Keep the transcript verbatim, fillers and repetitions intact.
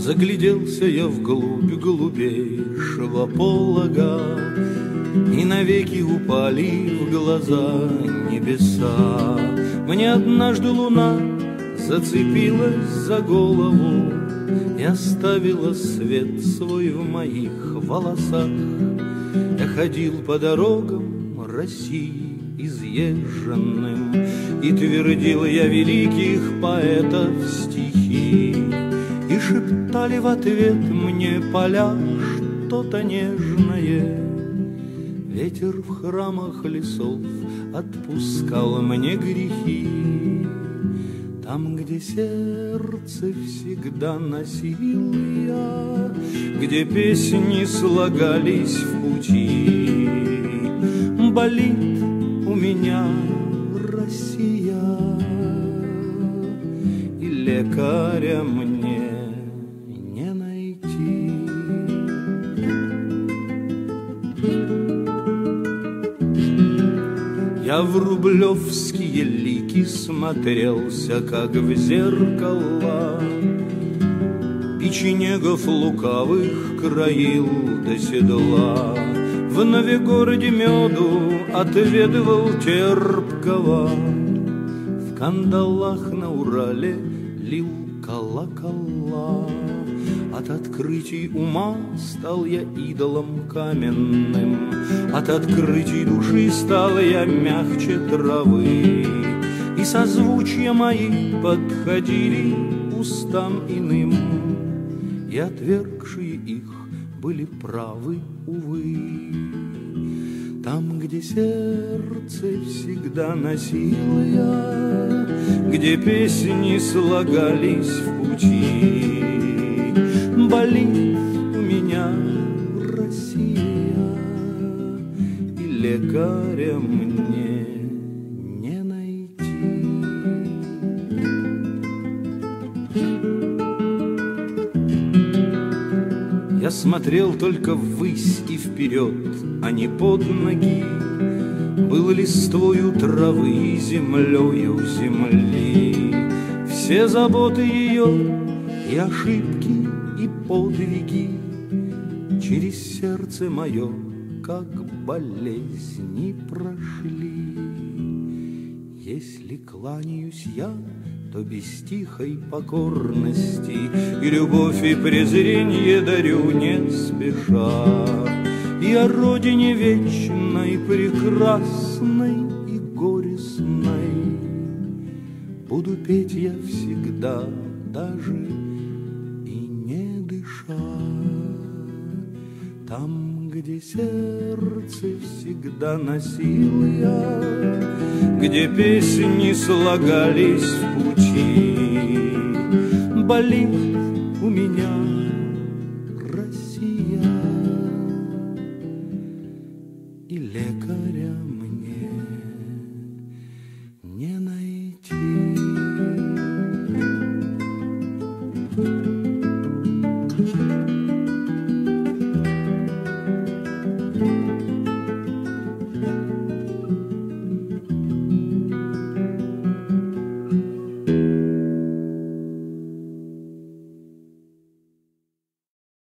Загляделся я вглубь голубейшего полога, и навеки упали в глаза небеса. Мне однажды луна зацепилась за голову и оставила свет свой в моих волосах. Я ходил по дорогам России изъезженным, и твердил я великих поэтов стихи, и шептали в ответ мне поля что-то нежное. Ветер в храмах лесов отпускал мне грехи. Там, где сердце всегда носил я, где песни слагались в пути, болит у меня Россия, и лекаря мне не найти. Я в рублевские лики смотрелся, как в зеркало, печенегов лукавых краил до седла. В Новегороде меду отведывал терпкого, в кандалах на Урале лил колокола. От открытий ума стал я идолом каменным, от открытий души стал я мягче травы, и созвучья мои подходили устам иным, и отвергшие их были правы, увы. Там, где сердце всегда носил я, где песни слагались в пути, болит у меня Россия, и лекаря мне не найти. Я смотрел только ввысь и вперед, а не под ноги. Был листвою травы и землею земли. Все заботы ее и ошибки, и подвиги через сердце мое, как болезни, прошли. Если кланяюсь я, то без тихой покорности, и любовь и презренье дарю не спеша. И о родине вечной, прекрасной и горестной буду петь я всегда, даже и не дыша. Там, где сердце всегда носил я, где песни слагались в пути, болит